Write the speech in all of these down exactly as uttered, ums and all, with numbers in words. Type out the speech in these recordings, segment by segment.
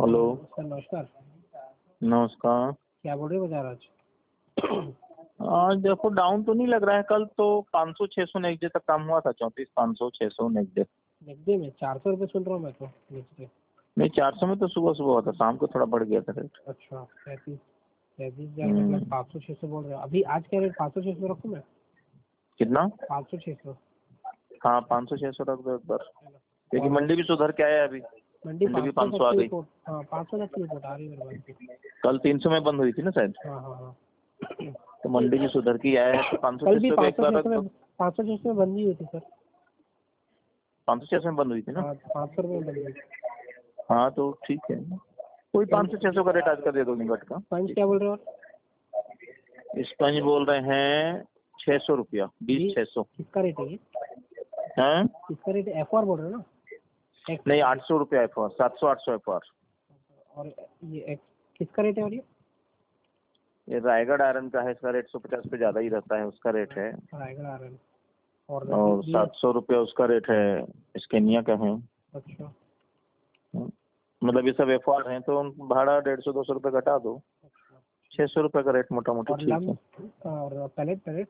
Hello sir नमस्कार। नमस्कार। क्या बोल रहे हो बाजार आज? आज देखो डाउन तो नहीं लग रहा है। कल तो पाँच सौ छह सौ नेक्स्ट डे तक काम हुआ था, चौंतीस पाँच सौ छह सौ नेक्स्ट डे। नेक्स्ट डे में चार सौ रुपये सुन रहा हूँ मैं तो नेक्स्ट डे। नहीं, चार सौ में तो सुबह सुबह हुआ था, शाम को थोड़ा बढ़ गया था रेट। अच्छा पैंतीस पैंतीस हजार मतलब पाँच सौ छः सौ बोल रहे हो अभी? आज क्या रेट? पाँच सौ छः सौ रखूँ मैं? कितना? पाँच सौ छः सौ। हाँ, पाँच सौ छह सौ रख दो एक बार, क्योंकि मंडी भी सुधर के आया अभी। मंडी मंडी भी पाँच सौ पाँच सौ तक आ की गई। रिपोर्ट, हाँ पाँच सौ तक की रिपोर्ट आ रही है मेरे पास। कल तीन सौ में बंद हुई थी ना शायद, हाँ हाँ हाँ। तो मंडी भी सुधर के आया है, तो पाँच सौ कल छह भी सौ का पाँच एक सौ बार छः रख सौ दो। में पाँच सौ छः सौ में बंदी हुई थी सर। पाँच सौ छह सौ में बंद हुई थी ना? हाँ पाँच सौ रुपये में बंदी हुई। हाँ तो ठीक है, कोई पाँच सौ छह सौ का रेट आज का दे दो निकट का। पंच क्या बोल रहे हो? स्पंज बोल रहे हैं छह सौ रुपया, बीस छह सौ। किसका रेट है ये? हैं? किसका रेट? एफ आर बोल रहे हो ना? X- नहीं, आठ सौ रुपया एफ आर, सात सौ आठ सौ एफ आर। और ये एक्स किसका रेट है? और ये ये रायगढ़ आयरन का है, इसका रेट सौ पचास पे ज्यादा ही रहता है, उसका रेट है। रायगढ़ आ रहा है। और और बी- सात सौ रुपया उसका रेट है, स्केनिया का है। अच्छा मतलब ये सब एफ आर है, तो भाड़ा डेढ़ सौ दो सौ रुपये घटा दो, अच्छा। छह सौ रुपये का रेट मोटा मोटी और ठीक है। लम और पैलेट पैलेट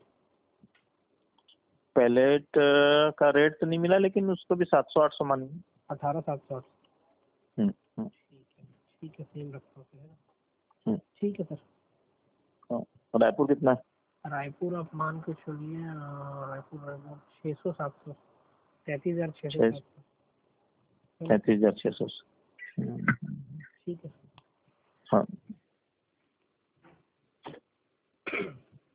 पैलेट का रेट तो नहीं मिला, लेकिन उसको भी सात सौ आठ सौ मानिए। अठारह सात सौ आठ। हम्म, हम्म, ठीक है ठीक है, सेम रखता हूँ फिर, है ना? हम्म। ठीक है सर। हाँ, रायपुर कितना है? रायपुर आप मान के चलिए, अ, रायपुर रायपुर छः सौ सात सौ तैंतीस हजार छः सौ छः सात सौ। तैंतीस हजार छः सौ। ठीक है। हाँ।